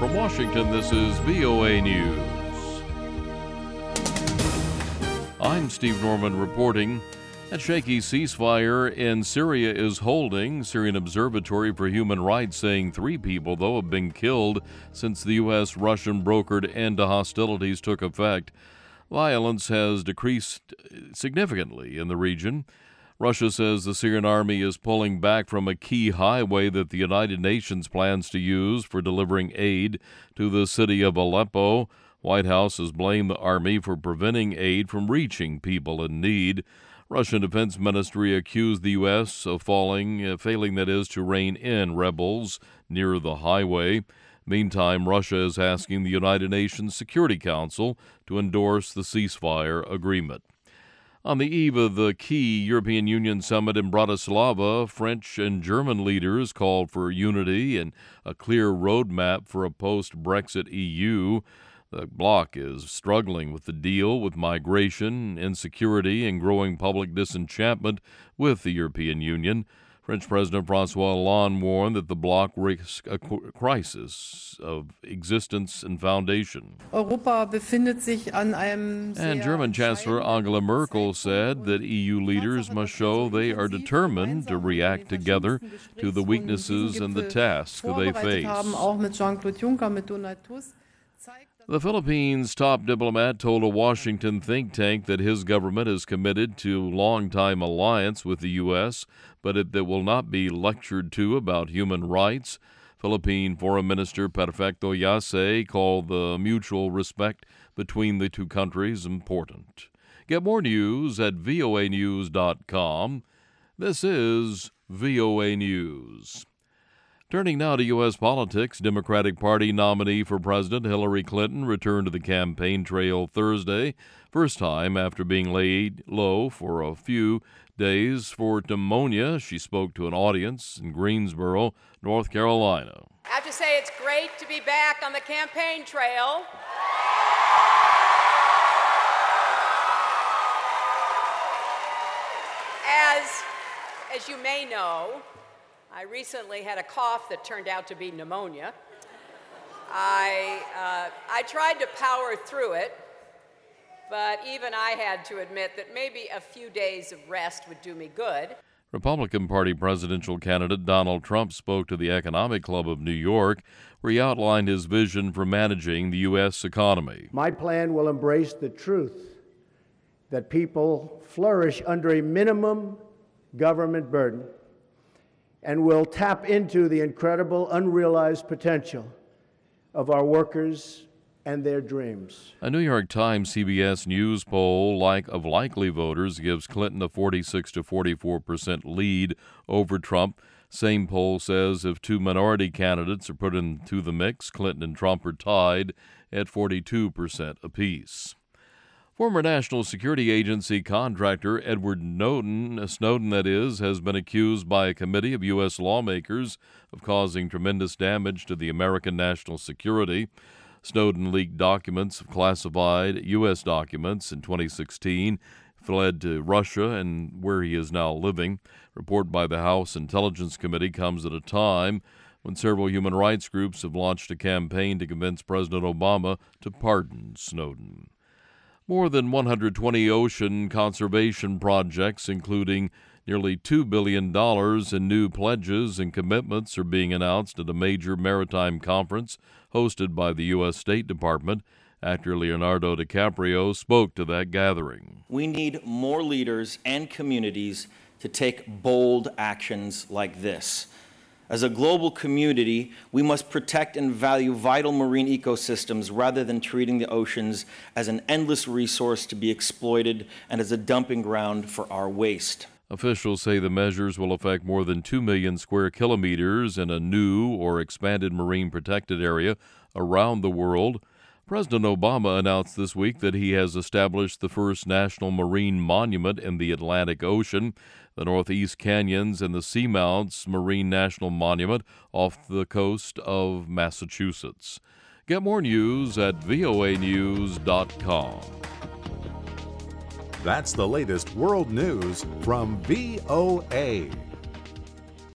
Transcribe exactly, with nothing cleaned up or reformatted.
From Washington, this is V O A News. I'm Steve Norman reporting. A shaky ceasefire in Syria is holding. Syrian Observatory for Human Rights saying three people, though, have been killed since the U S-Russian brokered end to hostilities took effect. Violence has decreased significantly in the region. Russia says the Syrian army is pulling back from a key highway that the United Nations plans to use for delivering aid to the city of Aleppo. White House has blamed the army for preventing aid from reaching people in need. Russian Defense Ministry accused the U S of falling, uh, failing, that is, to rein in rebels near the highway. Meantime, Russia is asking the United Nations Security Council to endorse the ceasefire agreement. On the eve of the key European Union summit in Bratislava, French and German leaders called for unity and a clear roadmap for a post-Brexit E U. The bloc is struggling with the deal, with migration, insecurity, and growing public disenchantment with the European Union. French President François Hollande warned that the bloc risks a crisis of existence and foundation. Europa befindet sich an einem And German Chancellor Angela Merkel said that E U leaders must show they are determined to react together to the weaknesses and the tasks they face. The Philippines' top diplomat told a Washington think tank that his government is committed to long-time alliance with the U S, but it that will not be lectured to about human rights. Philippine Foreign Minister Perfecto Yase called the mutual respect between the two countries important. Get more news at V O A news dot com. This is V O A News. Turning now to U S politics, Democratic Party nominee for president Hillary Clinton returned to the campaign trail Thursday, first time after being laid low for a few days for pneumonia. She spoke to an audience in Greensboro, North Carolina. I have to say it's great to be back on the campaign trail. As, as you may know, I recently had a cough that turned out to be pneumonia. I, uh, I tried to power through it, but even I had to admit that maybe a few days of rest would do me good. Republican Party presidential candidate Donald Trump spoke to the Economic Club of New York, where he outlined his vision for managing the U S economy. My plan will embrace the truth that people flourish under a minimum government burden and will tap into the incredible unrealized potential of our workers and their dreams. A New York Times C B S News poll like of likely voters gives Clinton a forty-six to forty-four percent lead over Trump. Same poll says if two minority candidates are put into the mix, Clinton and Trump are tied at forty-two percent apiece. Former National Security Agency contractor Edward Snowden, Snowden that is, has been accused by a committee of U S lawmakers of causing tremendous damage to the American national security. Snowden leaked documents of classified U S documents in twenty sixteen, fled to Russia, and where he is now living. Report by the House Intelligence Committee comes at a time when several human rights groups have launched a campaign to convince President Obama to pardon Snowden. More than one hundred twenty ocean conservation projects, including nearly two billion dollars in new pledges and commitments, are being announced at a major maritime conference hosted by the U S State Department. Actor Leonardo DiCaprio spoke to that gathering. We need more leaders and communities to take bold actions like this. As a global community, we must protect and value vital marine ecosystems rather than treating the oceans as an endless resource to be exploited and as a dumping ground for our waste. Officials say the measures will affect more than two million square kilometers in a new or expanded marine protected area around the world. President Obama announced this week that he has established the first national marine monument in the Atlantic Ocean, the Northeast Canyons and the Seamounts Marine National Monument off the coast of Massachusetts. Get more news at V O A news dot com. That's the latest world news from V O A.